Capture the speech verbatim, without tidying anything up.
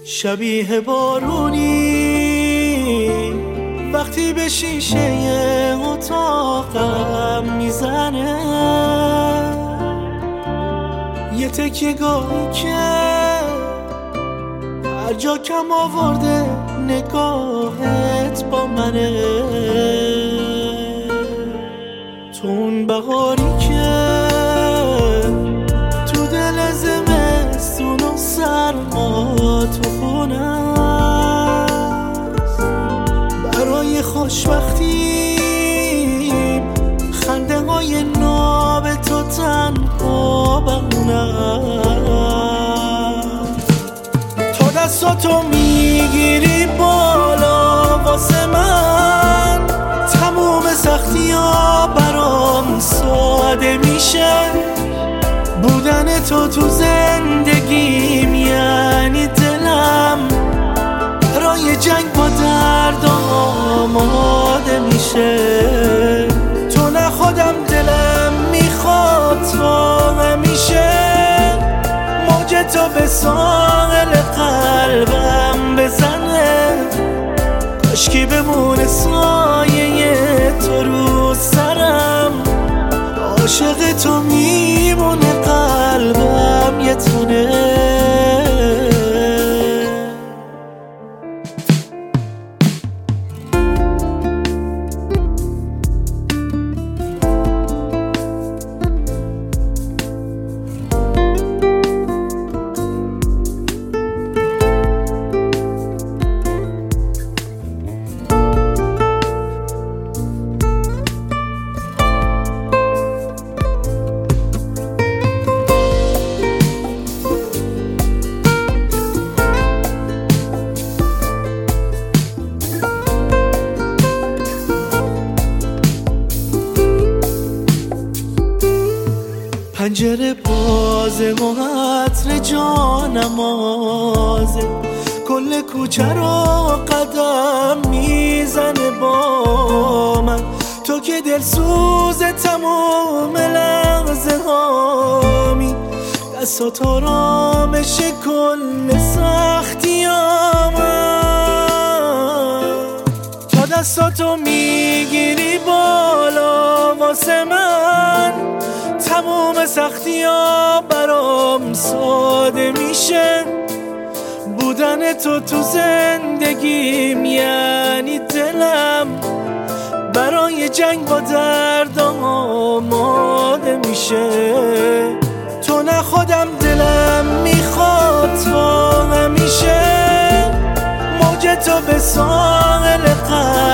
شبیه بارونی وقتی به شیشه اتاقم میزنه، یه تکیه گاهی که هر جا کم آورده نگاهت با منه. تو اون بهاری که تو دل زمستون و سرما تو خونه است، برای خوشبختی خنده های ناب تو تنها بمونه است. تو دستاتو میگیری بالا واسه من، تموم سختی ها برام ساده میشه. بودن تو تو زندگیم یعنی دلم برای جنگ با درد آماده میشه. تو نه خودم دلم میخواد تا همیشه موج تو به ساحل قلبم بزنه. کاشکی بمونه سایه تو رو سرم، عاشق تو میمونه قلبم یه تونه. پنجره بازه و عطر جانمازه، کل کوچه رو قدم میزنه با من. تو که دلسوز تمام لحظه هامی، دستات آرامش کل سختی آمد. تا دستاتو میگیری بالا واسه من، تموم سختی ها برام ساده میشه. بودن تو تو زندگیم یعنی دلم برای جنگ با درد آماده میشه. تو نه خودم دلم میخواد تا همیشه موج تو به ساحل قلبم